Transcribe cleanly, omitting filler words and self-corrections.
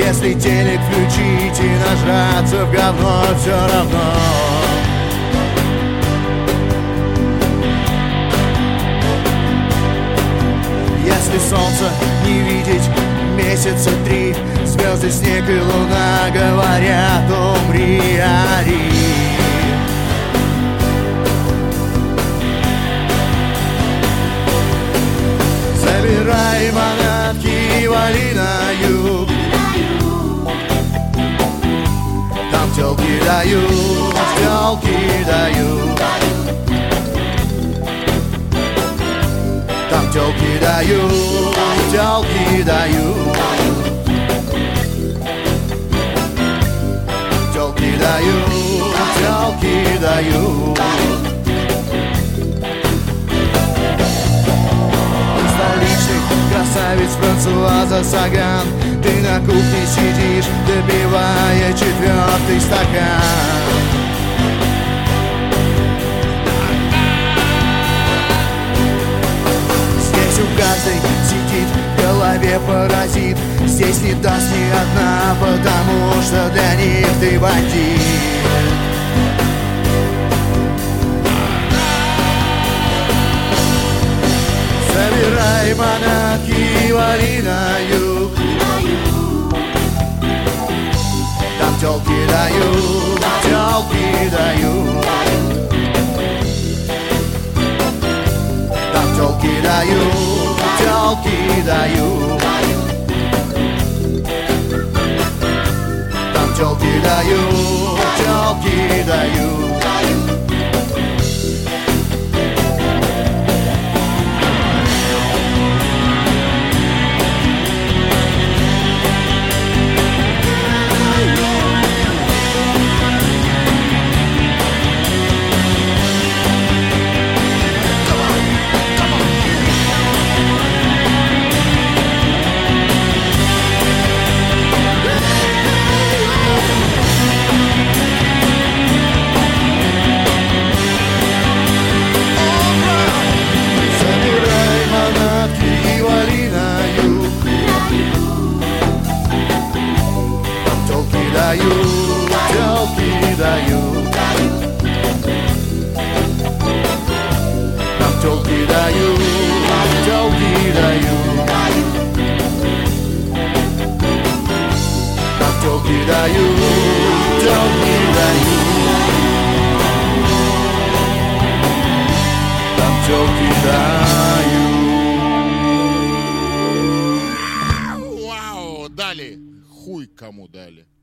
Если телек включить и нажраться в говно, все равно. Если солнце не видеть месяца 3, звезды, снег и луна говорят: умри, ори. Забирай манатки и вали на юг. Там тёлки дают, тёлки дают. Там тёлки дают, тёлки дают. Тёлки дают, тёлки дают. Столичный красавец Франсуаза Саган, ты на кухне сидишь, допивая 4-й стакан. Здесь у каждой сидит в голове паразит. Здесь не даст ни одна, потому что для них ты бандит. Забирай манатки и вали на юг. Там тёлки дают, тёлки дают. Там тёлки дают, тёлки дают. Там тёлки дают, тёлки дают. Дают, тёлки дают. Нам тёлки дают, тёлки дают. Нам тёлки дают, тёлки дают. Нам тёлки дают. Вау, дали. Хуй кому дали.